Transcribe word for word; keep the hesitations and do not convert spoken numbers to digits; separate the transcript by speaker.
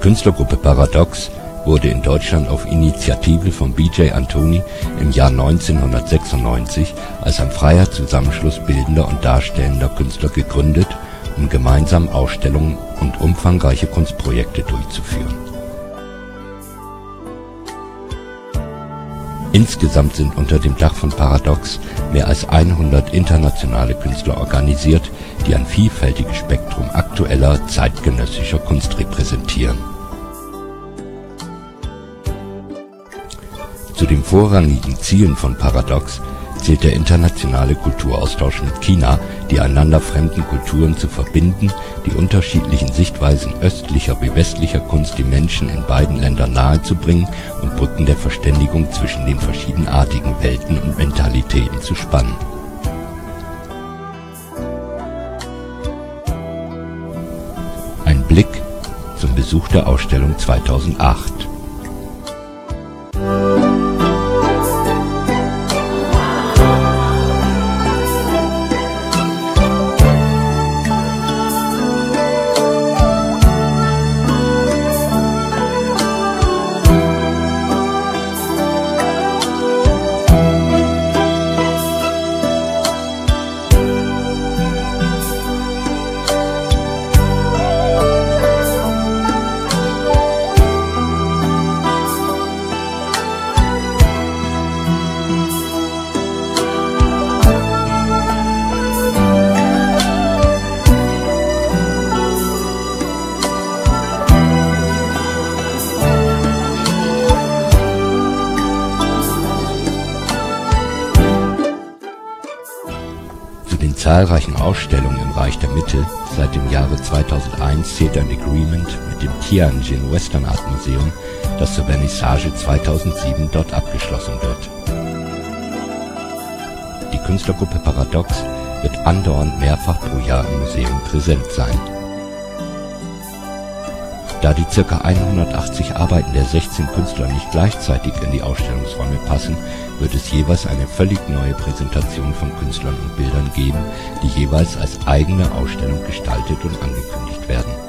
Speaker 1: Künstlergruppe Paradox wurde in Deutschland auf Initiative von B J Antoni im Jahr neunzehnhundertsechsundneunzig als ein freier Zusammenschluss bildender und darstellender Künstler gegründet, um gemeinsam Ausstellungen und umfangreiche Kunstprojekte durchzuführen. Insgesamt sind unter dem Dach von Paradox mehr als hundert internationale Künstler organisiert, die ein vielfältiges Spektrum aktueller, zeitgenössischer Kunst repräsentieren. Zu den vorrangigen Zielen von Paradox zählt der internationale Kulturaustausch mit China, die einander fremden Kulturen zu verbinden, die unterschiedlichen Sichtweisen östlicher wie westlicher Kunst den Menschen in beiden Ländern nahezubringen und Brücken der Verständigung zwischen den verschiedenartigen Welten und Mentalitäten zu spannen. Ein Blick zum Besuch der Ausstellung zweitausendacht. Zahlreichen Ausstellungen im Reich der Mitte seit dem Jahre zweitausendeins zählt ein Agreement mit dem Tianjin Western Art Museum, das zur Vernissage zweitausendsieben dort abgeschlossen wird. Die Künstlergruppe Paradox wird andauernd mehrfach pro Jahr im Museum präsent sein. Da die ca. hundertachtzig Arbeiten der sechzehn Künstler nicht gleichzeitig in die Ausstellungsräume passen, wird es jeweils eine völlig neue Präsentation von Künstlern und Bildern geben, die jeweils als eigene Ausstellung gestaltet und angekündigt werden.